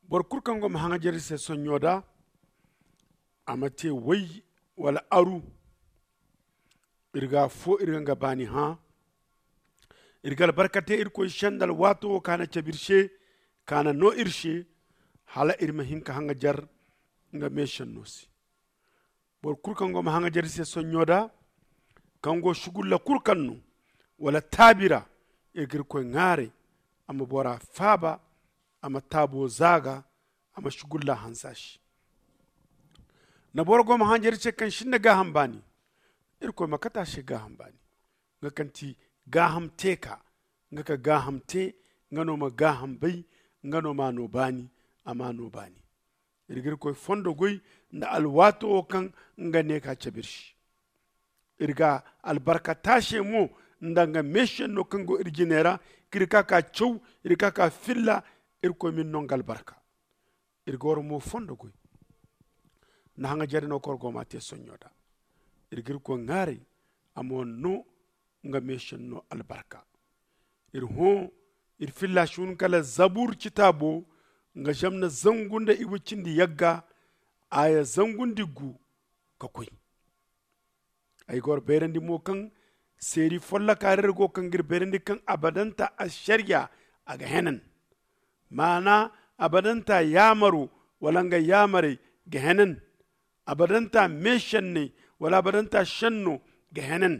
bor kurkan go mahanga jeri se sonyoda amate wai wala aru irga fo irga ngabani ha irgal barkate irko shandal wato kana chabirshe kana no irshe hala irma hinka hanga jar nga meshan nosi bor kurkan go mahanga jeri se sonyoda kango shugulla kurkannu wala tabira irgir ko ngare ama bora faba ama tabo zaga ama shugulla hansashi na borgo mahanjir ce kan shinna ga hambani irko makata shi ga hambani nga kanti ga hamteka nga ka ga hamte ngano ma ga hambai ngano ma no bani ama no bani irgir ko fondo goy nda alwato kan nga ne ka cebirshi irga albarka tashe mo ndanga meshen no kango irginera kirka ka chow irka ka filla irko min nongal barka irgor mo fondo goy na hanga jari no korgo mate sonyoda irgir ko ngari amon no nga meshen no albarka irho ir filla shun kala zabur kitabo nga jamna zangunda iwucindi yagga aya zangundi gu kakoy ay gor berendi mo kan seri folla karer go kan gir berendi kan abadanta ashariya aga henan mana abadanta yamaru walanga yamare gehenan abadanta meshanne wala abadanta shanno gehenan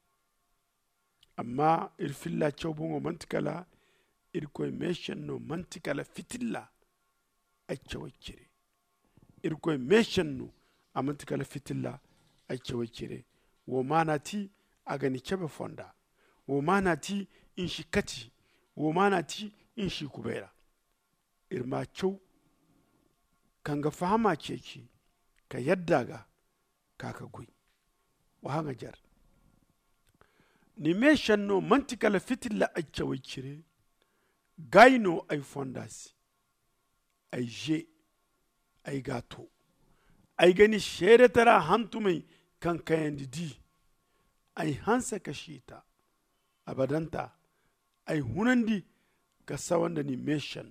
amma irfilla chawbungo mantikala irkoy meshanno mantikala fitilla achawakire irkoy meshanno amantikala fitilla achawakire wo manati agani chebe fonda wo manati inshi kati wo manati inshi kubera irma chow kanga fahama ceci ka yadda ga kaka gui wa hanga jar ni meshan no mantikala fitilla achawai cire gaino ay fondasi ay je ay gato ay gani shere tara hantumai kan kayandi di ay hansa kashita abadanta ay hunandi ka sawanda ni meshan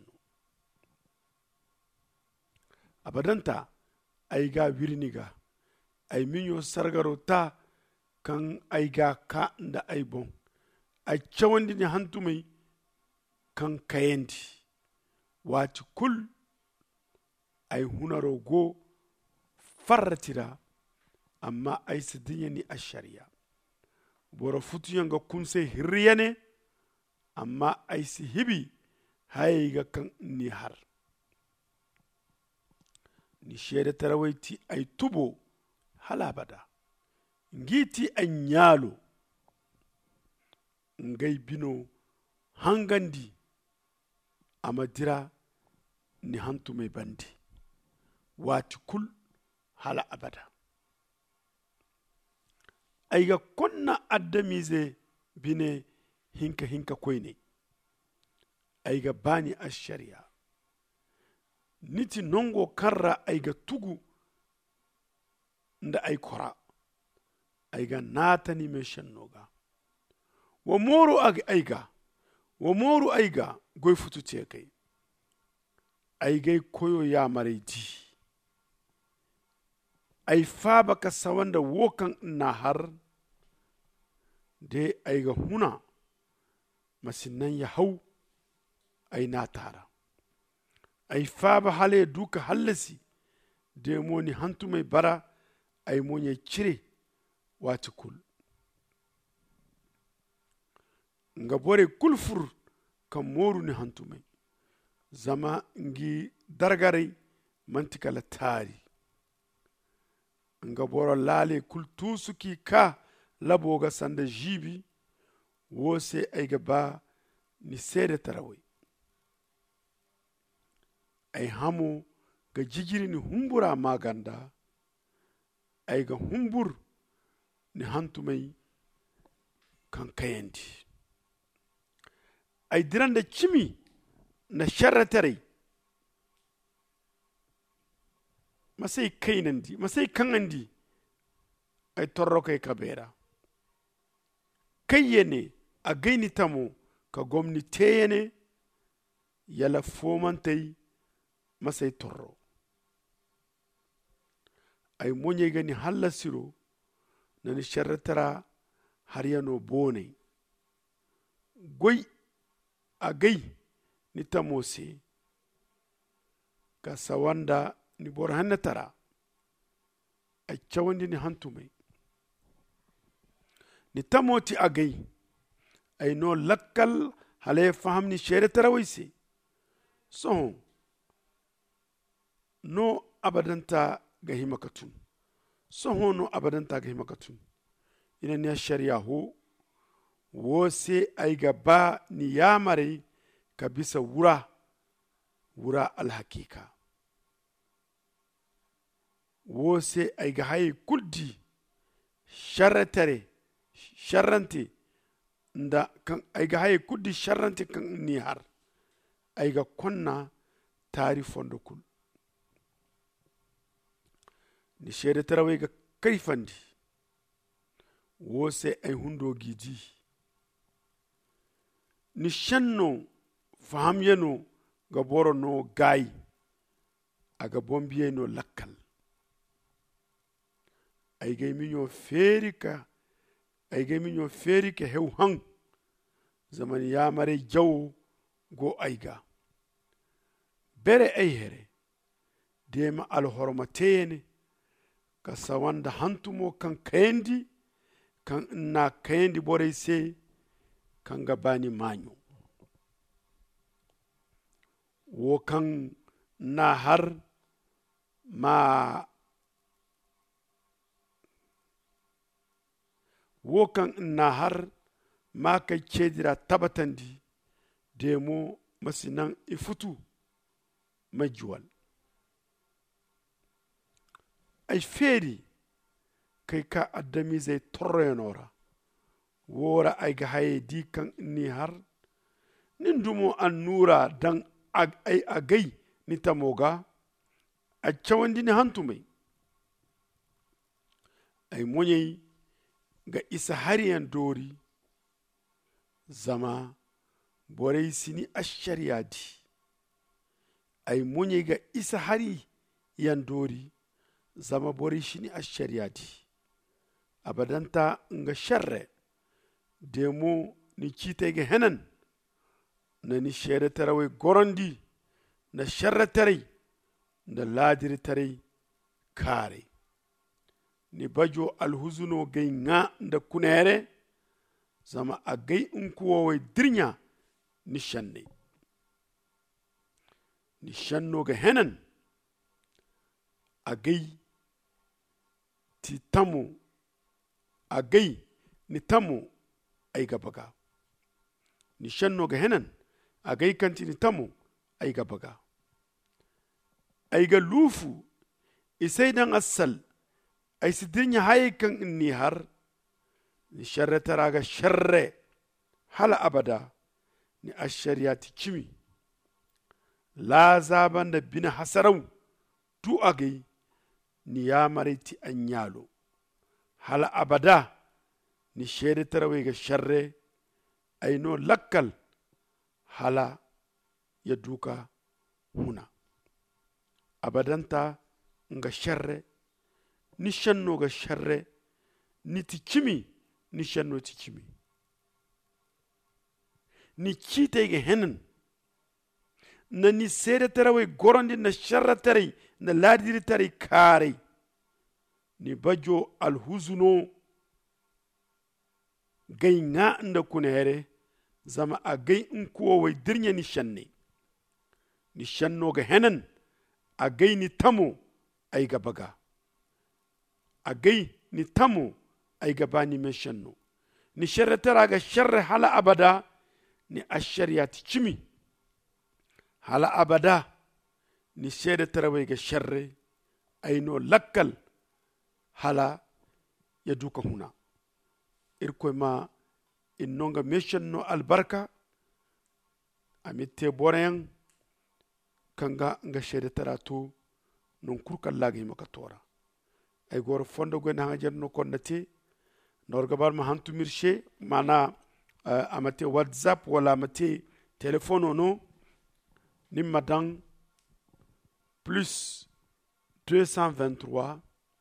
abadanta ay ga wirniga ay minyo sargaro ta kan ay ga ka nda ay bon ay cawandi ni hantumai kan kayandi wati kul ay hunaro go farratira amma ay sidinya ni ashariya boro futuyanga kunse hirriyane amma ay si hibi hayga kan ni har ni shede tarawaiti ay tubo halabada ngiti anyalo ngay bino hangandi amadira ni hantume bandi wati kul hala abada ayga konna addamize bine hinka koyne ayga bani ashariya niti nongo karra ayga tugu nda ay kora ayga natani me shannoga wa moru ayga goy futute kai aygay koyo ya maredi ay faba ka sawanda wokan na har de ayga huna masinan ya hau ay natara ay faba hale duka hallasi de moni hantumai bara ay monye cire wati kul nga bore kulfur kan moru ni hantumai zama ngi dargare mantikala tari nga boro lale kul tusuki ka laboga sanda jibi wose ay ba ni sede tarawai ay hamo ga jigiri ni humbura maganda ay ga humbur ni hantumai kan kayandi ay diranda cimi na sharratare masai kainandi masai kanandi ay torro kai kabera kayyene a gaini tamo ka gwamnati yala fomantai masai torro ay monye gani halla siro nani sharratara har yano bone goy a gai ni tamose ka sawanda ni bor hannatara ay cawandi ni hantume ni tamoti a gai ay no lakkal hale faham ni sharratara waise sohon no abadanta ga himakatun sohon no abadanta ga himakatun ina ne shari'a ho wo sai ai gaba ni yamare ka bisa wura alhakika wo sai ai ga haye kuldi sharrante da kan ai ga haye kuldi sharrante kan ni har ai ga konna tari fondo kul ni shede tarawe ga kaifandi wo sai ai hundo gidi ni shanno faham yano ga boro no gai aga bombiye no lakkal ay gay minyo ferika hew hang zaman ya mare jaw go ayga bere ay here dema al hormatene ka sawanda hantumo kan kayndi kan na kayndi bore se kan gabani manyo wo kan na har ma wo kan na har ma kai cedira tabatandi demo masinan ifutu majuwal ay feri kai ka addami zai torrenora wora ay ga haye di kan ni har nin dumo an nura dan ay agai ni tamoga a cawandi ni hantumai ay monyei ga isa hariyan dori zama borai sini ashariyadi ay monyei ga isa hari yan dori zama borai shini ashariyadi abadanta nga sharre demo ni kite ga henan na ni shere tarawe gorondi na sharre tarai da ladiri tarai kare ni bajo alhuzuno gai nga da kunere zama a gai in kuwa wai dirnya ni shanno ga henan a gai ti tamu a gai ni tamu ai gabaga ni shanno ga henan a gai kanti ni tamu ai gabaga ai ga lufu isai dan asal ay si dirnya haye kan inni har ni sharre taraga sharre hala abada ni ashariyati kimi la zaban da bina hasarau tu agai ni ya mariti anyalo hala abada ni shere tarawe ga sharre ay no lakkal hala ya duka huna abadanta nga sharre ni shanno ga sharre ni tikimi ni shanno tikimi ni kite ga henan na ni sere tarawe gorondi na sharra tare na ladiri tare kare ni bajo alhuzuno gai nga nda kunere zama a gai in kuwa wai dirnya ni shanno ga henan a gai ni tamo ay gabaga a gai ni tamo ay gabani men shanno ni sharre tara ga sharre hala abada ni ashariyati kimi hala abada ni shere tara ga sharre ay no lakkal hala ya duka huna irkoy ma innonga mission no albarka amitte boren kanga nga shere tara to non kurkal lagi maka tora ay gor fondo go na hajar no konnati norgabar ma hantu mirshe mana amate whatsapp wala amate telephone no nimma dan plus 223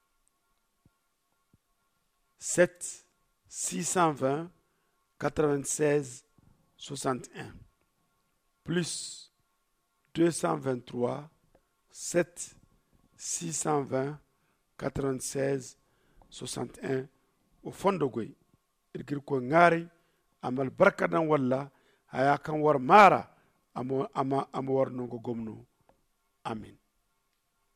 7 620 96 61 plus 223 7 620 96 61 o fondo goy irgir ko ngari amal barkadan walla haya kan war mara amo war no gomno amin